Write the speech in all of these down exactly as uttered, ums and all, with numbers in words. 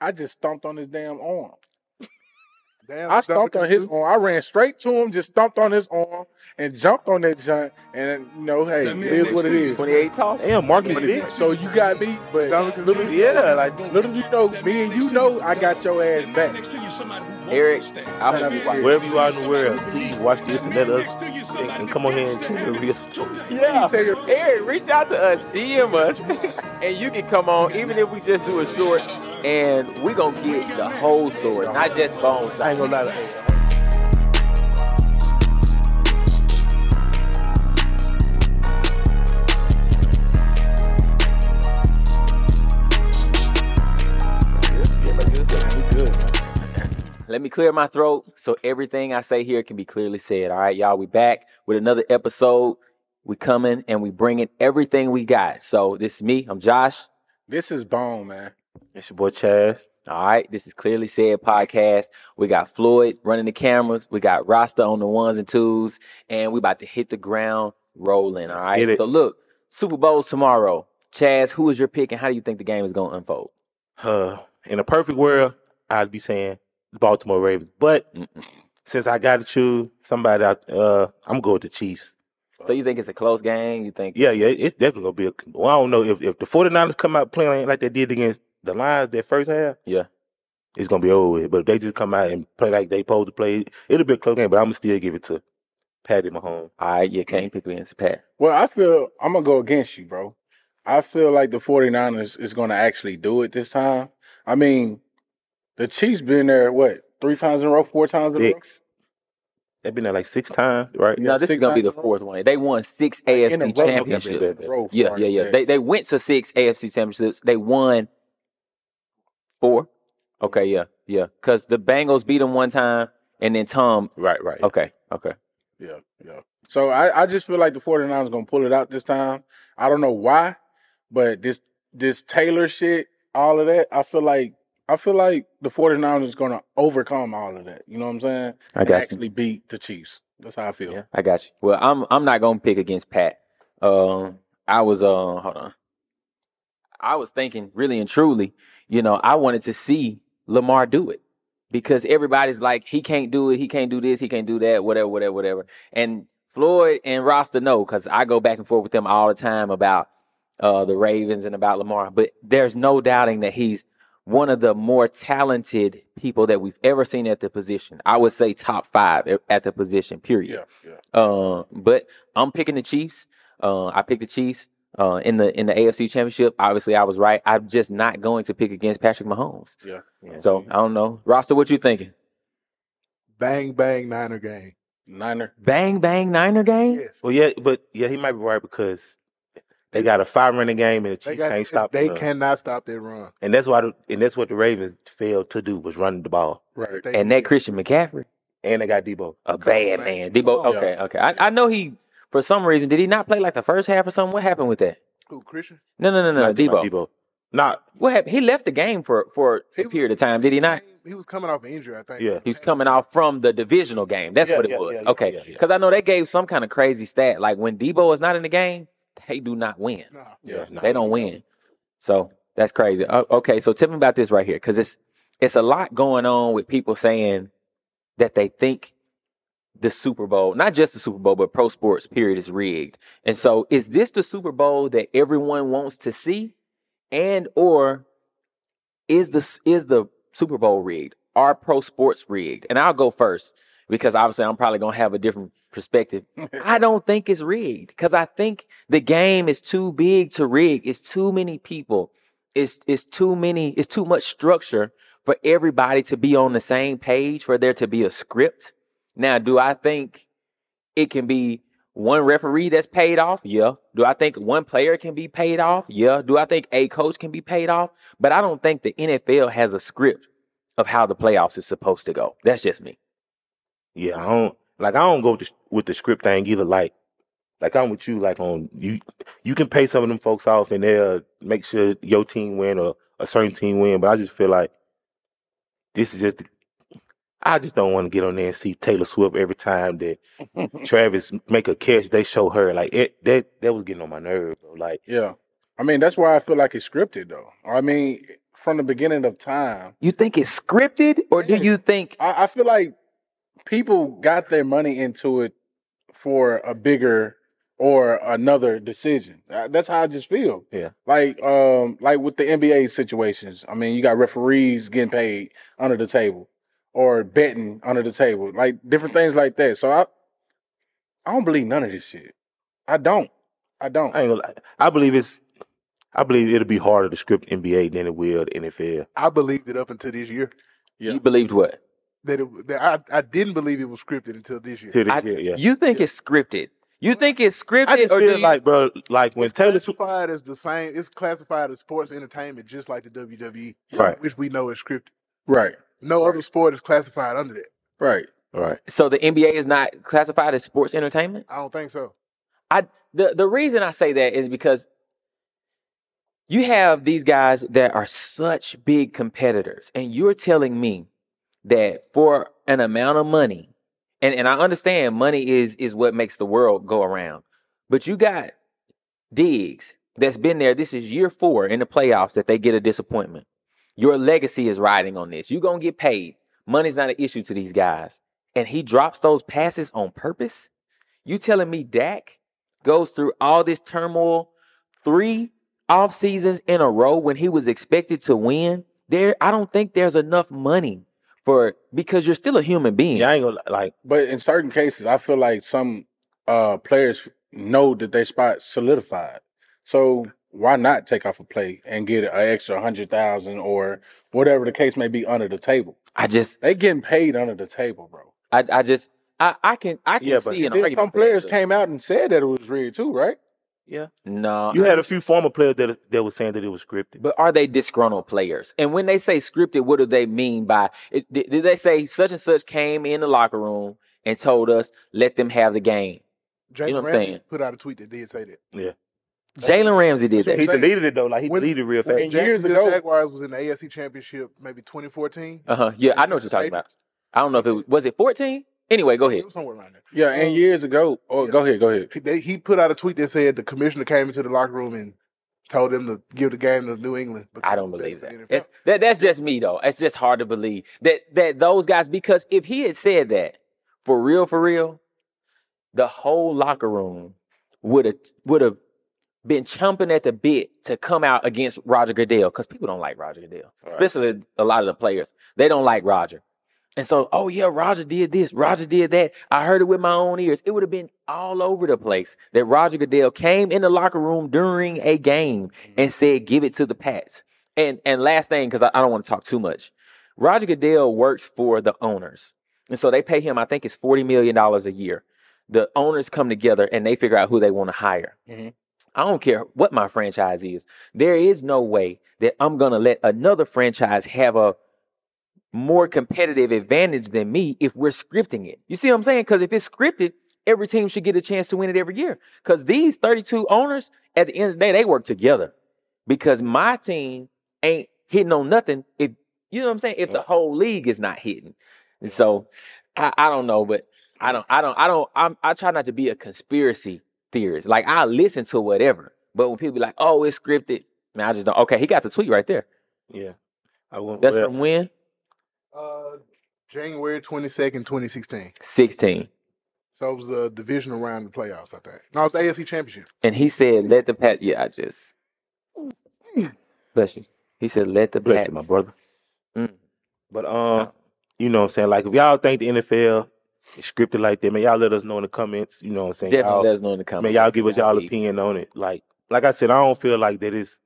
I just stomped on his damn arm. Damn, I stomped on his arm. I ran straight to him, just stomped on his arm, and jumped on that joint. And you know, hey, it is what it is. twenty-eight toss. Damn, Marcus big. So you got me, but little, Yeah, like little you know, me and you know, I got your ass back. Eric, I hope you watch. wherever you are in the world, please watch this and let us and, and come on here and tell the real story. Yeah, Eric, reach out to us, D M us, and you can come on, even if we just do a short, and we gonna get the whole story, not just bones. I ain't gonna lie to you. Let me clear my throat so everything I say here can be clearly said. All right, y'all, we back with another episode. We coming and we bringing everything we got. So this is me. I'm Josh. This is Bone, man. It's your boy Chaz. All right, this is Clearly Said Podcast. We got Floyd running the cameras. We got Rasta on the ones and twos. And we about to hit the ground rolling, all right? Get it. So look, Super Bowl's tomorrow. Chaz, who is your pick and how do you think the game is going to unfold? Uh, in a perfect world, I'd be saying the Baltimore Ravens. But Mm-mm. since I got to choose somebody out, uh, I'm going with the Chiefs. So you think it's a close game? You think? Yeah, yeah, it's definitely going to be a – well, I don't know. If, if the 49ers come out playing like they did against the Lions that first half, Yeah. it's going to be over with. But if they just come out and play like they supposed to play, it'll be a close game. But I'm going to still give it to Patty Mahomes. All right, you can't pick against Pat. Well, I feel I'm going to go against you, bro. I feel like the 49ers is going to actually do it this time. I mean, the Chiefs been there, what, three times in a row, four times in a row? Six. They've been there like six times, right? No, this is six going to be the times in a fourth one. They won six A F In a C row. championships. Okay, bet. Bro, Yeah, far yeah, as yeah. that. They they went to six A F C championships. They won four. Okay, yeah, yeah. Because the Bengals beat them one time, and then Tom. Right, right. Okay, okay. Yeah, yeah. So I, I just feel like the 49ers going to pull it out this time. I don't know why, but this this Taylor shit, all of that, I feel like I feel like the 49ers is going to overcome all of that. You know what I'm saying? I And got you. actually beat the Chiefs. That's how I feel. Yeah, I got you. Well, I'm I'm not gonna pick against Pat. Um, I was uh hold on. I was thinking really and truly, you know, I wanted to see Lamar do it because everybody's like, he can't do it, he can't do this, he can't do that, whatever, whatever, whatever. And Floyd and Rasta know because I go back and forth with them all the time about uh the Ravens and about Lamar. But there's no doubting that he's one of the more talented people that we've ever seen at the position. I would say top five at the position, period. Yeah, yeah. Uh, but I'm picking the Chiefs. Uh, I picked the Chiefs uh, in the in the A F C Championship. Obviously, I was right. I'm just not going to pick against Patrick Mahomes. Yeah. yeah. So I don't know, Rasta, what you thinking? Bang, bang, Niner game. Niner. Bang bang Niner game. Yes. Well, yeah, but yeah, he might be right because they got a five running game and the They, Chiefs got, can't stop they them. cannot stop their run. And that's why, the, and that's what the Ravens failed to do was run the ball. Right. They And did. that Christian McCaffrey, And they got Debo. a Come bad on, man. man. Debo. Come on. Okay, okay. I, I know he for some reason did he not play like the first half or something? What happened with that? Who, Christian? No, no, no, no. Not Debo. Debo. Not What happened? He left the game for for He a was- period of time. Did he not? He was coming off an injury, I think. Yeah. He was coming off from the divisional game. That's Yeah, what it yeah, was. yeah, yeah, okay. yeah, yeah. Because I know they gave some kind of crazy stat. Like when Debo is not in the game, they do not win. Nah. yeah, nah. They don't win. So that's crazy. Uh, okay, so tell me about this right here. Because it's it's a lot going on with people saying that they think the Super Bowl, not just the Super Bowl, but pro sports period is rigged. And so is this the Super Bowl that everyone wants to see? And or is the is the Super Bowl rigged? Are pro sports rigged? And I'll go first because obviously I'm probably gonna have a different perspective. I don't think it's rigged because I think the game is too big to rig. It's too many people. It's it's too many. It's too much structure for everybody to be on the same page for there to be a script. Now, do I think it can be one referee that's paid off? Yeah. Do I think one player can be paid off? Yeah. Do I think a coach can be paid off? But I don't think the N F L has a script of how the playoffs is supposed to go. That's just me. Yeah, I don't like. I don't go with the, with the script thing either. Like, like I'm with you. Like on you, you can pay some of them folks off and they'll make sure your team win or a certain team win. But I just feel like this is just. I just don't want to get on there and see Taylor Swift every time that Travis make a catch. They show her like it. That that was getting on my nerves. Bro. Like, Yeah. I mean, that's why I feel like it's scripted, though. I mean, from the beginning of time. You think it's scripted, or do you Yes. think I, I feel like people got their money into it for a bigger or another decision. Uh, That's how I just feel. Yeah. Like um like with the N B A situations. I mean, you got referees getting paid under the table or betting under the table. Like different things like that. So I I don't believe none of this shit. I don't. I don't. I ain't gonna lie. I believe it's. I believe it'll be harder to script N B A than it will the N F L. I believed it up until this year. Yeah. you believed what? That, it, that I, I didn't believe it was scripted until this year. Till this I- year, yeah. You think it's scripted? You think it's I scripted, just or do feel you, like, bro, like when It's Taylor Swift, classified as the same. It's classified as sports entertainment, just like the W W E, Right. which we know is scripted. Right. No other sport is classified under that. Right. right? so the N B A is not classified as sports entertainment? I don't think so. I the the reason I say that is because you have these guys that are such big competitors, and you're telling me that for an amount of money, and, and I understand money is is what makes the world go around, but you got Diggs that's been there. This is year four in the playoffs that they get a disappointment. Your legacy is riding on this. You're gonna get paid. Money's not an issue to these guys. And he drops those passes on purpose. You telling me Dak goes through all this turmoil three off seasons in a row when he was expected to win? There, I don't think there's enough money for because you're still a human being. Yeah, I ain't gonna like. But in certain cases, I feel like some uh players know that their spot solidified. So why not take off a play and get an extra hundred thousand or whatever the case may be under the table? I just, They getting paid under the table, bro. I, I just, I, I can, I can Yeah, but see an Then argument. some for that, players too. came out and said that it was rigged too, right? Yeah, No, you I- had a few former players that that was saying that it was scripted. But are they disgruntled players? And when they say scripted, what do they mean by it? Did, did they say such and such came in the locker room and told us, let them have the game? Jalen You know what I'm Ramsey saying? put out a tweet that did say that. Yeah, Jalen Ramsey did That's what that. he saying. deleted it though. Like he When- deleted it real When fast. And years Jacksonville ago- Jaguars was in the A F C Championship, maybe twenty fourteen. Uh huh. Yeah, I know what you're talking about. I don't know if it was, was it fourteen? Anyway, go ahead. It was somewhere around there. Yeah, and Um, years ago. Oh, yeah. go ahead, go ahead. He- They, he put out a tweet that said the commissioner came into the locker room and told them to give the game to New England. because I don't it was believe better that. for the N F L. It's, that. That's just me though. It's just hard to believe that that those guys, because if he had said that for real, for real, the whole locker room would have would have been chomping at the bit to come out against Roger Goodell, because people don't like Roger Goodell, Right. especially a lot of the players. They don't like Roger. And so, oh yeah, Roger did this, Roger did that. I heard it with my own ears. It would have been all over the place that Roger Goodell came in the locker room during a game and said, give it to the Pats. And and last thing, because I, I don't want to talk too much. Roger Goodell works for the owners. And so they pay him, I think it's forty million dollars a year. The owners come together and they figure out who they want to hire. Mhm. I don't care what my franchise is. There is no way that I'm going to let another franchise have a more competitive advantage than me if we're scripting it. You see what I'm saying? Because if it's scripted, every team should get a chance to win it every year. Because these thirty-two owners, at the end of the day, they work together. Because my team ain't hitting on nothing if, you know what I'm saying, if the whole league is not hitting. And so I, I don't know, but I don't, I don't, I don't, I'm, I try not to be a conspiracy theorist. Like, I listen to whatever. But when people be like, oh, it's scripted, man, I just don't. Okay, he got the tweet right there. Yeah, I went. That's well, from when? Uh, January twenty-second, twenty sixteen. sixteen. So it was a divisional round of the playoffs, I think. No, it was the A F C Championship. And he said, let the Pat, yeah, I just, bless you. He said, let the bless Pat, you, my brother. Mm. But um, you know what I'm saying? Like if y'all think the N F L is scripted like that, man, y'all let us know in the comments. You know what I'm saying? definitely Y'all, let us know in the comments. man, y'all give us y'all Indeed. opinion on it. Like, like I said, I don't feel like that is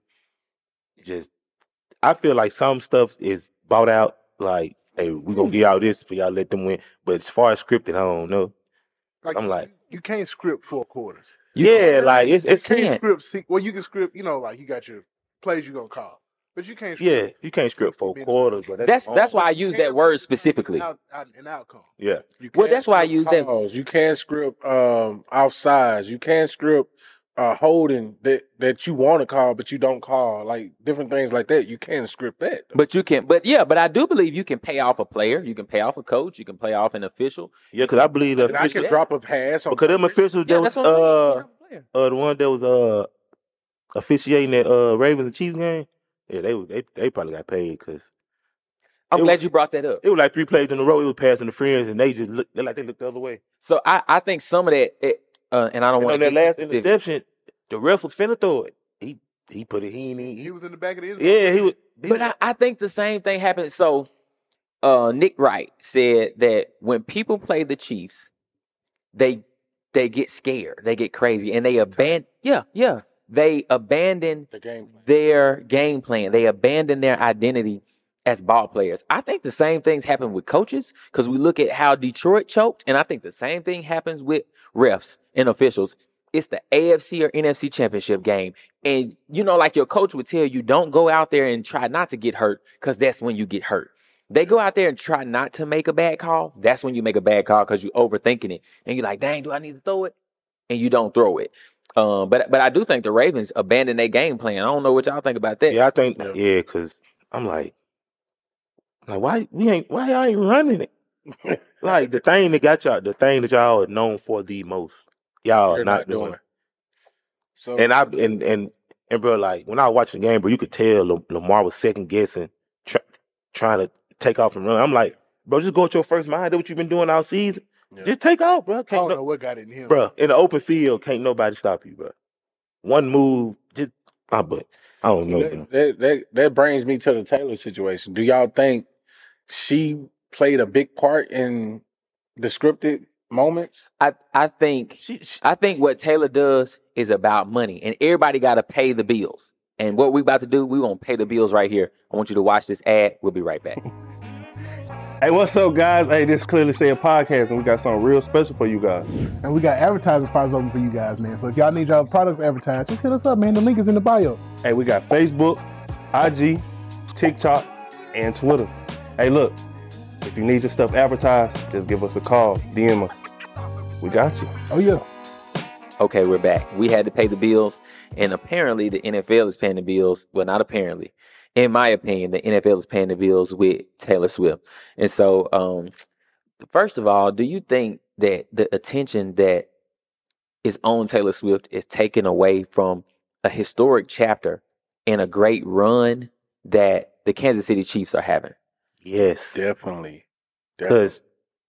just. I feel like some stuff is bought out. Like, hey, we gonna give y'all this for y'all let them win. But as far as scripted, I don't know. I'm you- like- you can't script four quarters. Yeah, like it's it's You can't can't. script. se- Well, you can script. You know, like you got your plays you gonna call, but you can't. yeah, Script you can't script sixty four minutes. quarters. But That's wrong. that's why I You use can't that word script specifically. An, out, out- an outcome. yeah. You Well, can't that's why I script use that. calls. You can't script um offsides. You can't script uh holding that that you want to call but you don't call. Like different things like that. You can't script that. But you can, but yeah, but I do believe you can pay off a player. You can pay off a coach. You can pay off an official. Yeah, because I believe the And I official, could drop a pass on because them purpose. officials Yeah, that was that's what I'm saying. You can uh pay off a player. uh the one that was uh officiating that uh Ravens and Chiefs game, Yeah, they they they probably got paid because I'm it glad was- you brought that up. it was like three plays in a row. It was pass interference, and they just look they like they looked the other way. So I, I think some of that, it, uh, and I don't And want on to that get too last specific. interception, the ref was finna throw it. He he put it. He ain't even. He He, was in the back of the end. yeah, he was. he But was- I, I think the same thing happened. So uh, Nick Wright said that when people play the Chiefs, they they get scared, they get crazy, and they abandon. Yeah, yeah, they abandon The game plan. their game plan. They abandon their identity as ball players. I think the same things happen with coaches because we look at how Detroit choked, and I think the same thing happens with refs and officials. It's the A F C or N F C championship game. And, you know, like your coach would tell you, don't go out there and try not to get hurt because that's when you get hurt. They go out there and try not to make a bad call. That's when you make a bad call because you're overthinking it. And you're like, dang, do I need to throw it? And you don't throw it. Um, but but I do think the Ravens abandoned their game plan. I don't know what y'all think about that. yeah, I think Yeah. yeah, because I'm like, like why we ain't why y'all ain't running it? Like the thing that got y'all, the thing that y'all are known for the most, y'all They're are not doing. So And I and and and bro, like when I was watching the game, bro, you could tell Lam- Lamar was second guessing, try, trying to take off and run. I'm like, bro, just go with your first mind. That's what you've been doing all season. Yeah. Just take off, bro. I Can't don't no, know what got in him. bro, in the open field, can't nobody stop you, bro. One move, just ah, but I don't know. bro. that, that that that brings me to the Taylor situation. Do y'all think she played a big part in the scripted moments? I, I think She, she, I think what Taylor does is about money, and everybody got to pay the bills. And what we about to do, we gonna pay the bills right here. I want you to watch this ad. We'll be right back. Hey, what's up, guys? Hey, this is Clearly Said Podcast, and we got something real special for you guys. And we got advertising spots open for you guys, man. So if y'all need y'all products advertised, just hit us up, man. The link is in the bio. Hey, we got Facebook, I G, TikTok, and Twitter. Hey, look, if you need your stuff advertised, just give us a call, D M us. We got you. Oh, yeah. Okay, we're back. We had to pay the bills, and apparently the N F L is paying the bills. Well, not apparently. In my opinion, the N F L is paying the bills with Taylor Swift. And so, um, first of all, do you think that the attention that is on Taylor Swift is taken away from a historic chapter and a great run that the Kansas City Chiefs are having? yes, Definitely. Definitely. because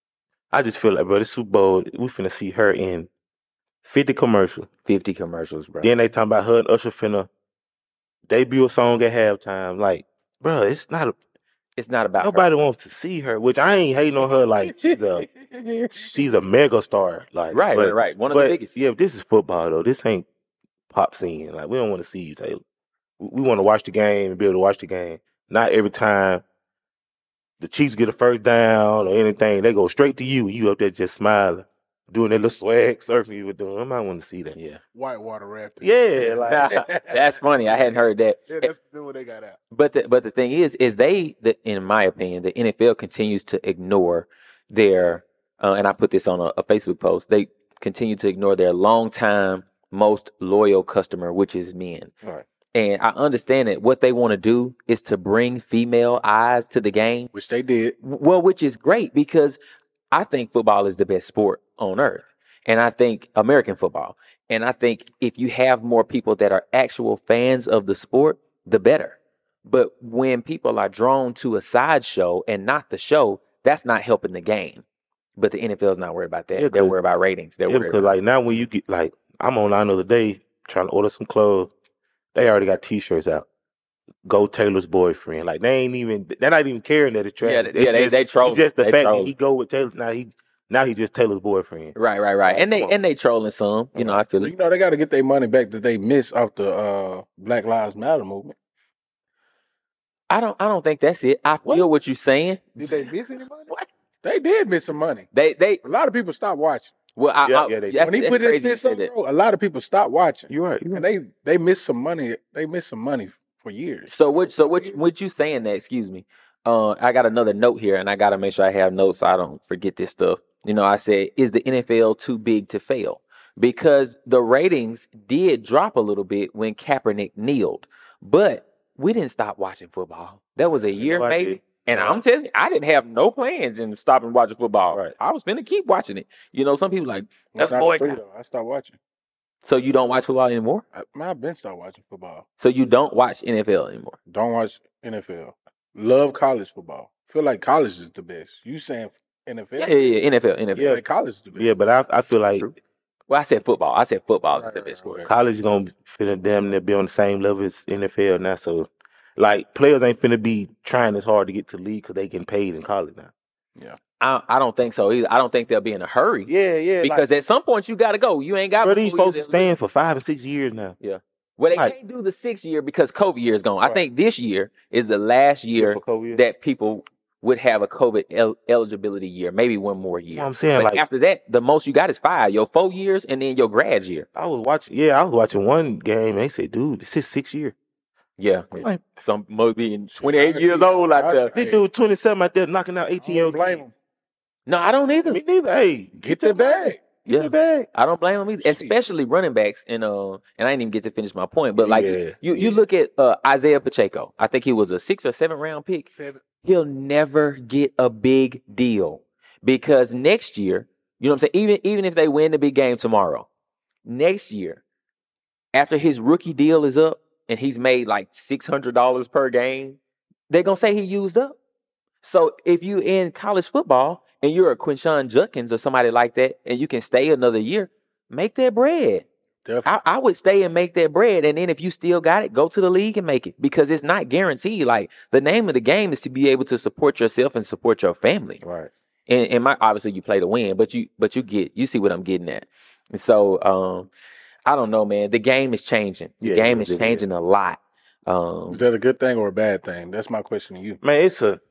I just feel like, bro, this Super Bowl, we finna see her in fifty commercials. fifty commercials, bro. Then they talking about her and Usher finna debut a song at halftime. Like, bro, it's not a, It's not about her. nobody wants to see her, which I ain't hating on her. Like, she's a she's a mega star. Like, Right, but, right, right. One of but the biggest. yeah, this is football though. This ain't pop scene. Like, we don't want to see you, Taylor. We, we want to watch the game and be able to watch the game. Not every time the Chiefs get a first down or anything, they go straight to you. You up there just smiling, doing that little swag surfing you were doing. I might want to see that. Yeah. Whitewater rafting. Yeah, like That's funny. I hadn't heard that. Yeah, that's what they got out. But the, but the thing is, is they, the, in my opinion, the N F L continues to ignore their, uh, and I put this on a, a Facebook post. They continue to ignore their longtime most loyal customer, which is men. Right. And I understand that what they want to do is to bring female eyes to the game. Which they did. Well, which is great because I think football is the best sport on earth. And I think American football. And I think if you have more people that are actual fans of the sport, the better. But when people are drawn to a sideshow and not the show, that's not helping the game. But the N F L is not worried about that. Yeah, They're 'cause- worried about ratings. They're Yeah, worried because about like now when you get like I'm online the other day trying to order some clothes, they already got T-shirts out. Go Taylor's boyfriend. Like they ain't even they're not even caring that it's Travis. Yeah, It's yeah, they- just, they troll- It's just the they fact troll. that he go with Taylor. Now he now he just Taylor's boyfriend. Right, right, right. And they Come on. and they trolling some. You know, I feel You it. know, they got to get their money back that they missed off the uh, Black Lives Matter movement. I don't I don't think that's it. I feel what you're saying. Did they miss anybody? What? They did miss some money. They they A lot of people stopped watching. well I, Yeah, I, yeah, they- that's, When he that's put his crazy to fist say up, that. bro, a lot of people stopped watching. You're right. You're And right. they they missed some money. They missed some money for years. So what? So what? What you saying that? Excuse me. Uh, I got another note here, and I gotta make sure I have notes so I don't forget this stuff. You know, I said, is the N F L too big to fail? Because the ratings did drop a little bit when Kaepernick kneeled, but we didn't stop watching football. That was a year, No, I maybe. did. And I'm telling you, I didn't have no plans in stopping watching football. Right. I was finna keep watching it. You know, some people like, Once that's I was three, boycott. though, I stopped watching. So you don't watch football anymore? I, man, I've been started watching football. So you don't watch N F L anymore? Don't watch N F L. Love college football. Feel like college is the best. You saying N F L? Yeah, yeah, yeah. N F L, N F L. Feel like college is the best. Yeah, but I I feel like True. Well, I said football. I said football is Right, the right, best sport. okay. college is gonna finna damn near be on the same level as N F L now. So, like, players ain't finna be trying as hard to get to the league because they getting paid in college now. I, I don't think so either. I don't think they'll be in a hurry. Yeah, yeah. Because at some point you got to go. You ain't got. bro, but these four folks years are in the league. staying for five and six years now. Well, they like- can't do the sixth year because COVID year is gone. I Right. think this year is the last year For COVID. that people would have a COVID el- eligibility year, maybe one more year. You know what I'm saying? But Like, after that, the most you got is five. Your four years and then your grad year. I was watching, yeah, I was watching one game and they said, dude, this is six year. Yeah, Like, some must be twenty-eight years old out there. this dude twenty-seven out there knocking out eighteen year I old. don't blame them. No, I don't either. Me neither. Hey, Get that bag. Get Yeah. the bag. I don't blame them either, Shit. especially running backs. And uh, and I didn't even get to finish my point, but like Yeah, you, you yeah. look at uh, Isaiah Pacheco. I think he was a six or seven round pick. Seven. He'll never get a big deal because next year, you know what I'm saying? Even even if they win the big game tomorrow, next year, after his rookie deal is up and he's made like six hundred dollars per game, they're gonna say he used up. So if you in college football and you're a Quinshawn Judkins or somebody like that, and you can stay another year, make that bread. Definitely. I, I would stay and make that bread, and then if you still got it, go to the league and make it because it's not guaranteed. Like the name of the game is to be able to support yourself and support your family. Right. And, and my obviously you play to win, but you but you get you see what I'm getting at. And so um, I don't know, man. The game is changing. The Yeah, game yeah, is it is. changing a lot. Um, Is that a good thing or a bad thing? That's my question to you. Man, it's a,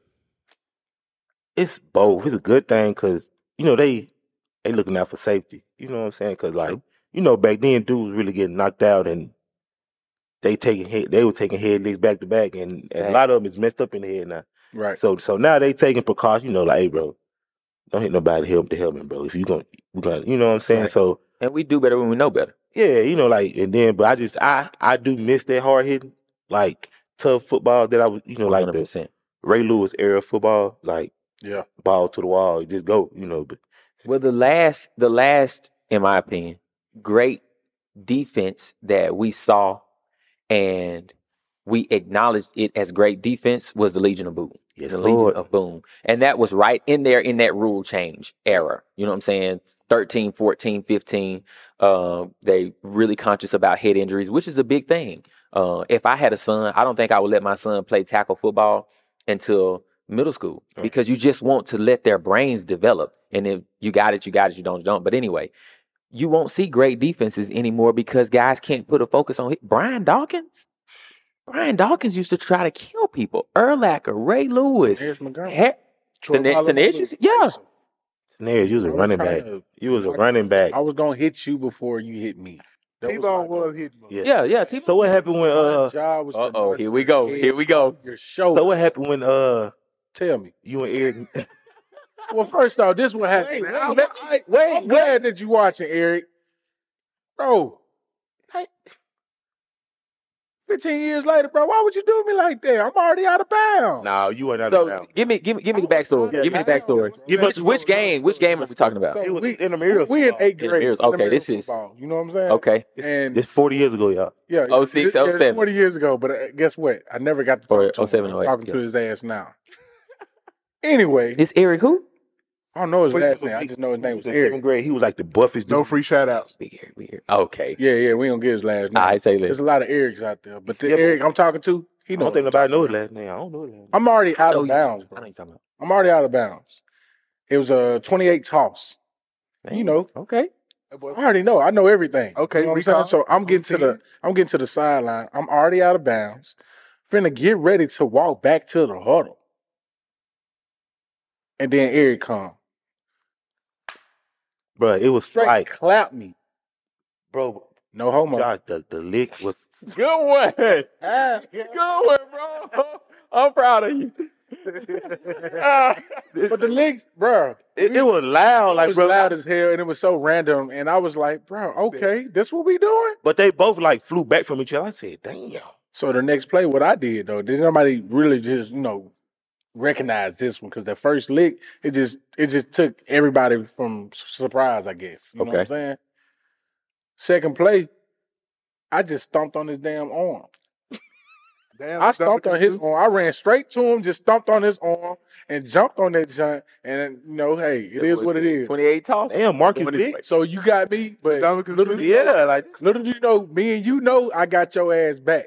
it's both. It's a good thing because, you know, they, they looking out for safety. You know what I'm saying? Because, like, you know, back then, dudes really getting knocked out and they taking head, they were taking head licks back to back, and, and a lot of them is messed up in the head now. Right. So so now they taking precautions, you know, like, hey, bro, don't hit nobody help to helmet, bro. If you gonna, we gonna, you know what I'm saying? Right. So and we do better when we know better. yeah, you know, like, and then, but I just, I, I do miss that hard hitting, like tough football that I was, you know, like one hundred the percent. Ray Lewis era football, like Yeah. ball to the wall, just go, you know. But Well, the last, the last, in my opinion, great defense that we saw and we acknowledged it as great defense was the Legion of Boom. yes, the Lord. Legion of Boom. And that was right in there in that rule change era. You know what I'm saying? thirteen, fourteen, fifteen. Uh, they really conscious about head injuries, which is a big thing. Uh, if I had a son, I don't think I would let my son play tackle football until middle school Right. because you just want to let their brains develop. And if you got it, you got it. You don't, you don't. But anyway, you won't see great defenses anymore because guys can't put a focus on it. Brian Dawkins. Brian Dawkins used to try to kill people. Urlacher, Ray Lewis. Here's Montgomery. He- Troy Tene- Polamalu. Tenacious? Yeah. Nares, you was a I was running trying back. to- You was a running back. I was gonna hit you before you hit me. That T-Bone my was hitting me. Yeah. Yeah, yeah. T- So what happened when My uh? job was to Uh-oh, knock here we your go, head here we go. off Your shoulder. So what happened when uh? Tell me. You and Eric? Well, first off, this what happened. Wait, I'm, wait, I, wait, I'm glad that you watching, Eric. Bro, hey, fifteen years later, bro, why would you do me like that? I'm already out of bounds. No, you weren't out So of bounds. give me, give me, give me the I was backstory. out of Give me the bounds. backstory. Give Which, us- which game? Which game are we talking about? So It was we, in the mirror. we in eighth In the grade. mirrors. Okay, intramural this is- football, you know what I'm saying? Okay. And It's forty years ago, y'all. yeah, oh six, this- yeah, oh it's seven. forty years ago, but uh, guess what? I never got to talk Or to oh seven, him. oh I'm eight, talking yeah. to his ass now. Anyway, It's Eric who? I don't know his Wait, last wait, name. I wait. just know his name was in Eric. seventh grade. He was like the buffest. No dude. free shout outs. Big Eric, big Eric. Okay. Yeah, yeah, we don't get his last name. I say There's this. a lot of Erics out there, but the Yeah, but- Eric I'm talking to, he I knows. don't think what nobody I'm knows his talking last name. I don't know his last name. about. I'm already out know of you- bounds, I know bro. you talking about. I'm already out of bounds. It was a twenty-eight toss. You know, Okay. I already know. I know everything. Okay, you know what I'm saying? recall. So I'm getting to the Routine. I'm getting to the sideline. I'm already out of bounds. Finna get ready to walk back to the huddle. And then Eric come. Bro, it was Straight like, clap me. bro, No homo. Josh, the, the lick was. Good one. Good one, bro. I'm proud of you. But the legs, bro, It, it was loud, it like was bro. loud as hell, and it was so random. And I was like, bro, okay, this what we doing? But they both like flew back from each other. I said, damn. So the next play, what I did though, did nobody really just you know recognize this one? Because the first lick, it just it just took everybody from surprise, I guess. You know what I'm Okay. saying? Second play, I just stomped on his damn arm. Damn, I stomped Dominican on his Sue. arm. I ran straight to him, just stomped on his arm, and jumped on that joint. And you know, hey, it is what it is. twenty-eight toss. Damn, Marcus Doing his Vick. way. So you got me, but Dominican little, Sue. do you know, Yeah, like little do you know, me and you know, I got your ass back.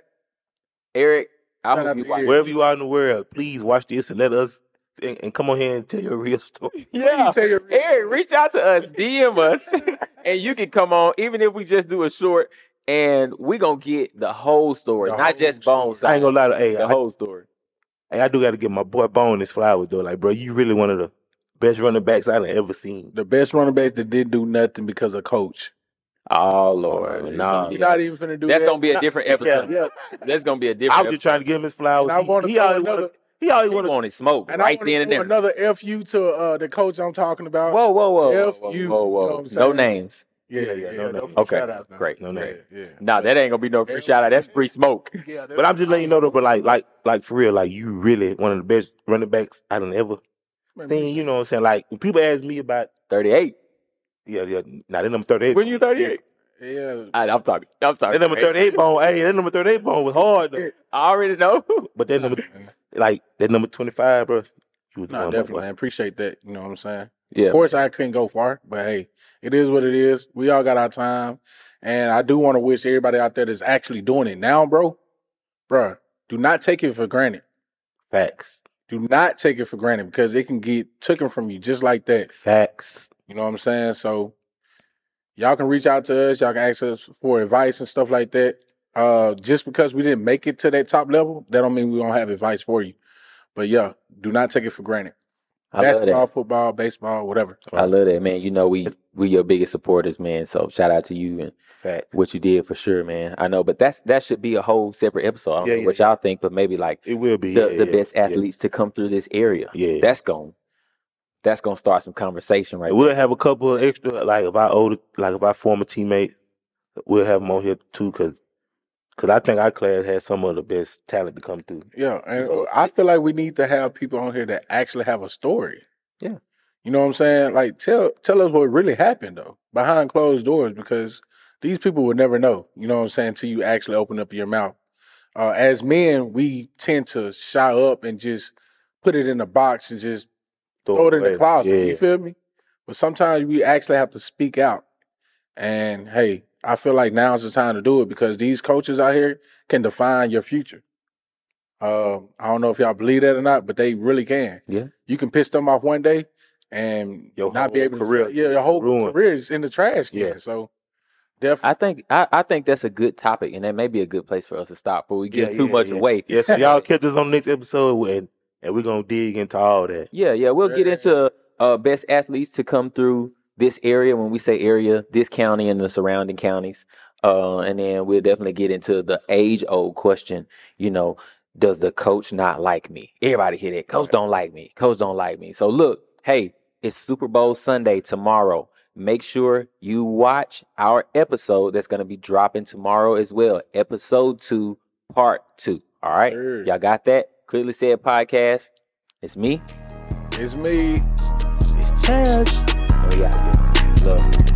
Eric, I Shout hope out you to watch. Eric. wherever you are in the world, please watch this and let us and, and come on here and tell your real story. Yeah, Please say your- Eric, reach out to us, D M us, and you can come on, even if we just do a short, and we gonna get the whole story, The not whole just Bone story. I ain't side, gonna lie to hey, the I, whole story. hey, I do got to give my boy Bone his flowers though. Like, bro, you really one of the best running backs I've ever seen. The best running backs that did do nothing because of coach. Oh Lord, Oh, no, nah. You're not even finna do that's that. gonna be a different episode. Yeah. That's gonna be a I different. was just trying to give him his flowers. And I He, wanna he throw always another- wanted. He always He wanted. wanted smoke And I right want then to and throw there. another F you to uh, the coach I'm talking about. Whoa, whoa, whoa, F whoa, you, whoa, you whoa. know what I'm No saying? names. Yeah, Yeah, yeah, yeah, yeah. no no name. Okay, shout-outs now. great. No Yeah, name. yeah. Nah, that ain't gonna be no free shout out. That's free smoke. Yeah, But I'm just letting you know though, bro. Like, like, like for real, like you really one of the best running backs I done ever Man, seen. You know what I'm saying? Like when people ask me about, thirty-eight. yeah, yeah, now that number thirty-eight. When you thirty-eight? Yeah. I, I'm talking. I'm talking. That number crazy. thirty-eight bone, hey, that number thirty-eight bone was hard though. I already know. But that number, like that number twenty-five, bro. You was the No, one, my definitely. boy. I appreciate that. You know what I'm saying? Yeah. Of course, I couldn't go far, but hey, it is what it is. We all got our time. And I do want to wish everybody out there that's actually doing it now, bro. Bro, do not take it for granted. Facts, Do not take it for granted because it can get taken from you just like that. facts. You know what I'm saying? So y'all can reach out to us. Y'all can ask us for advice and stuff like that. Uh, just because we didn't make it to that top level, that don't mean we don't have advice for you. But yeah, do not take it for granted. I love Basketball, that. football, baseball, whatever. I love that, man. You know we we your biggest supporters, man. So shout out to you and Facts. what you did for sure, man. I know, but that's that should be a whole separate episode. I don't Yeah, know yeah, what y'all think, but maybe like It will be the, yeah, the yeah, best yeah. athletes to come through this area. Yeah, That's going that's gonna start some conversation right we'll have a couple of extra, like of our older, like of our former teammates. We'll have them on here too, cause, cause I think our class has some of the best talent to come through. Yeah, and So- I feel like we need to have people on here that actually have a story. Yeah. You know what I'm saying? Like tell tell us what really happened though, behind closed doors, because these people would never know. You know what I'm saying? Until you actually open up your mouth. Uh, as men, we tend to shy up and just put it in a box and just throw it in the away. closet. Yeah. You feel me? But sometimes we actually have to speak out. And hey, I feel like now's the time to do it because these coaches out here can define your future. Um, I don't know if y'all believe that or not, but they really can. Yeah. You can piss them off one day and Your not be whole able to career yeah, your whole ruined. career is in the trash can. Yeah. So definitely I think I, I think that's a good topic, and that may be a good place for us to stop before we give Yeah, too yeah, much yeah. away. Yeah, so y'all catch us on the next episode, and, and we're gonna dig into all that. Yeah, yeah, we'll get into uh, best athletes to come through this area. When we say area, this county and the surrounding counties, uh, and then we'll definitely get into the age-old question. You know, does the coach not like me? Everybody hear that? Coach don't like me. Coach don't like me. So look, hey, it's Super Bowl Sunday tomorrow. Make sure you watch our episode that's going to be dropping tomorrow as well. Episode two, part two. All right, Sure. y'all got that? Clearly Said Podcast. It's me. it's me. It's Chaz. And we out here. Love.